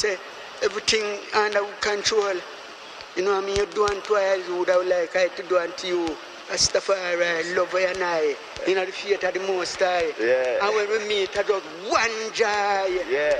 say everything under control. You know what I mean? You do unto us, you would have like I to do unto you. Rastafari, love you and I. You know the faith of the Most High. Yeah. And when we meet, I just one joy. Yeah.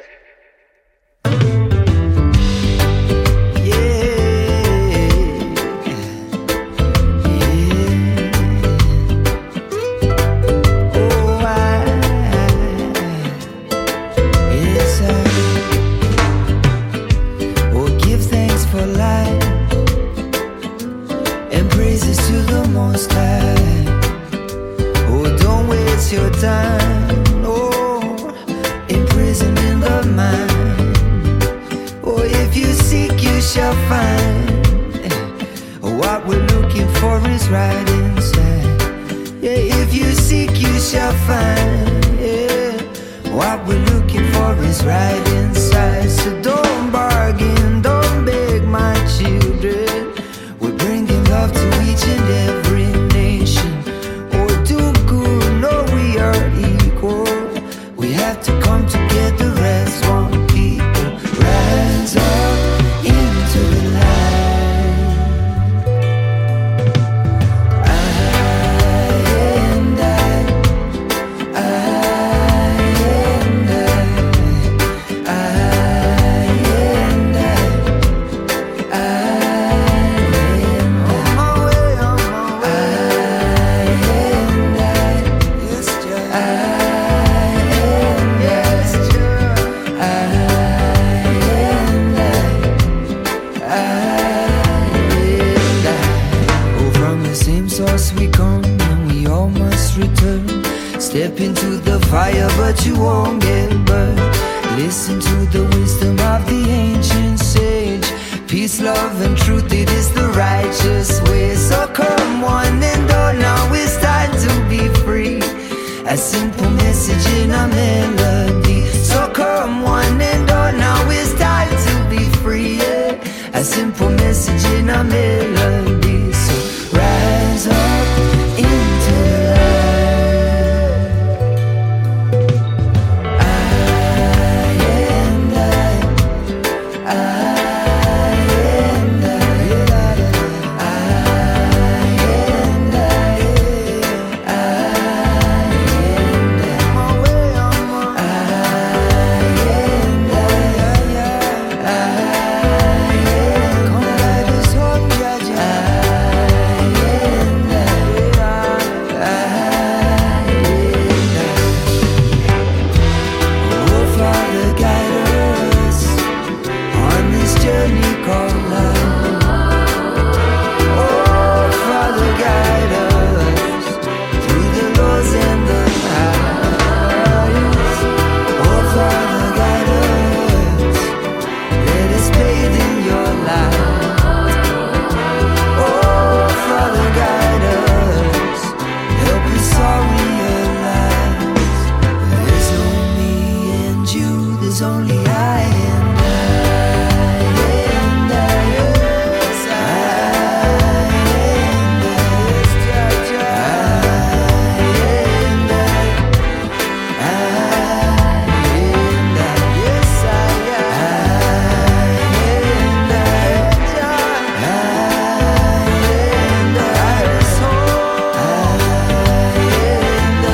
Your time, oh, imprisoning the mind. Oh, if you seek, you shall find. What we're looking for is right inside. Yeah, if you seek, you shall find. Yeah, what we're looking for is right inside. So don't bargain, don't beg, my children. We're bringing love to each and every nation. Oh, do good, no, we are equal. We have to come together as one people. Rise up into the light. I and I, I and I, I and I, I and I. On my way, on my way. I and I, yes, Jah. I and yes, Jah. I and I and I. Oh, from the same source we come, and we all must return. Step into the fire, but you won't get burned. Listen to the wisdom of the ancient sage. Peace, love, and truth, it is the righteous way. So come one and all, now it's time to be free. A simple message in a melody. So come one and all, now it's time to be free. Yeah. A simple message in a melody. So rise up into the light. I and I and I, I and I, on my way, on my way. Come guide us home, Jah Jah. Oh, Father, guide us on this journey called life. Oh, Father, guide us through the lows and the highs. Oh, Father, guide us. Let us bathe in your light. Oh, Father, guide us. Help us all realize there's no me and you, there's only I and I and I, yes, I and I, yes, Jah Jah. I and I and I, yes, I and I, Jah. I and I, so I and I,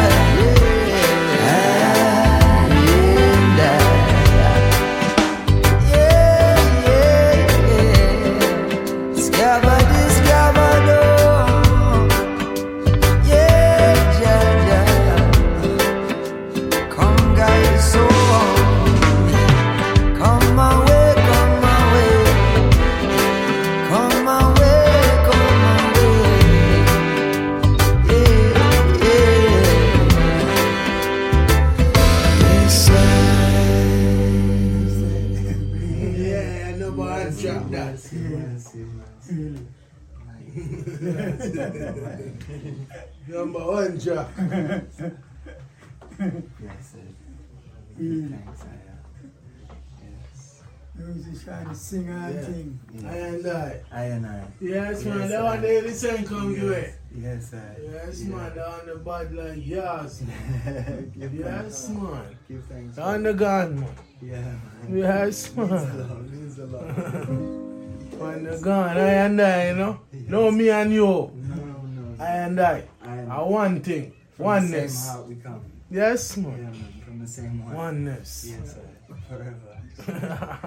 Number one, Jah. Yes, sir. Thanks, yes. Music trying to sing and thing. I and I. I and I. Yes, man. That one day the sun come your way. Yes, sir. Yes, man. They're on the bad like yes, man. Yes, man. Give thanks. They're on the gun, man. Yeah, man. Yes, man. Means a lot. On the gun, I and I, you know. Yes. No, me and you. No. I and I. Are one thing. From Oneness. the same heart we come. Yes, Yeah, man. man. From the same one. Oneness. Yes, sir. Forever.